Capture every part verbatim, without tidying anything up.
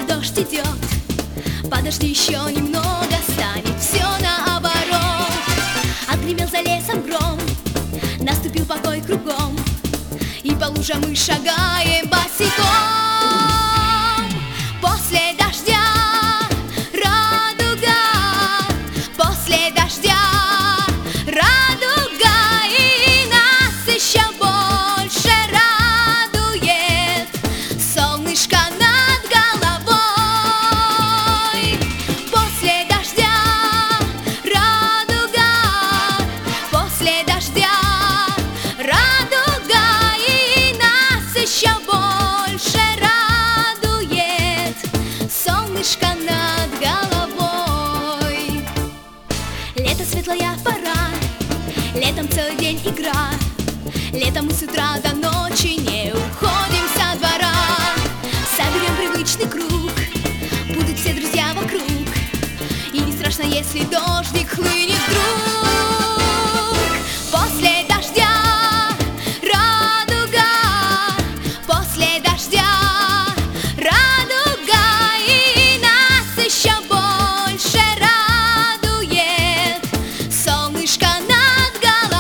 дождь идет. Подожди еще немного, станет все наоборот. Отгремел за лесом гром, наступил покой кругом, и по лужам мы шагаем босиком. После дождя радуга, после дождя радуга, и нас еще больше радует солнышко над головой. После дождя радуга, после дождя радуга, и нас еще больше радует солнышко над головой. Лето светлая пора, летом целый день игра. Летом мы с утра до ночи не уходим со двора. Соберем привычный круг, будут все друзья вокруг, и не страшно, если дождик хлынет вдруг. После дождя радуга, после дождя радуга, и нас еще больше радует солнышко над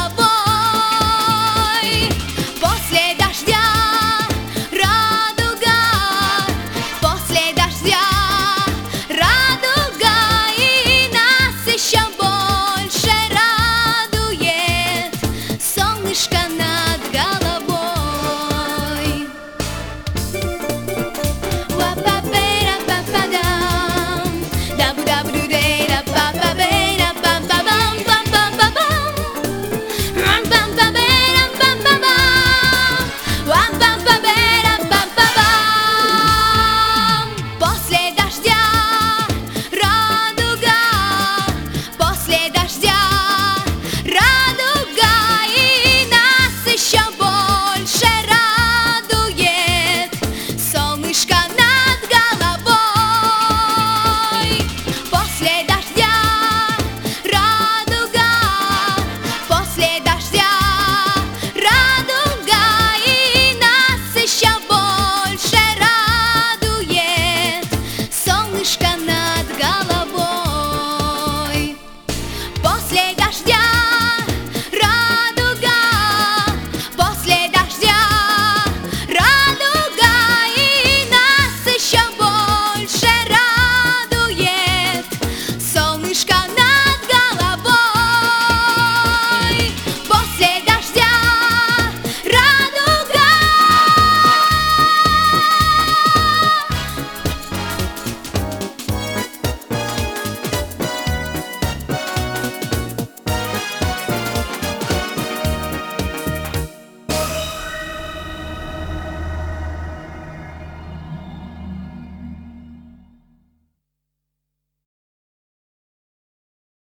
головой. После дождя радуга, после дождя радуга, и нас еще больше радует солнышко над головой. Уа-па-пе-ра-па-па-дам, дабу-дабу-ду-дей-ра-па-па-пе-ра-пам-пам-пам-пам-пам. Рам-пам-пам-пе-рам-пам-пам-пам. Уам-пам-пам-пе-рам-пам-пам-пам. После дождя радуга, после дождя радуга, и нас еще больше радует солнышко над головой. После дождя радуга, после дождя радуга, и нас еще больше радует солнышко над головой. После дождя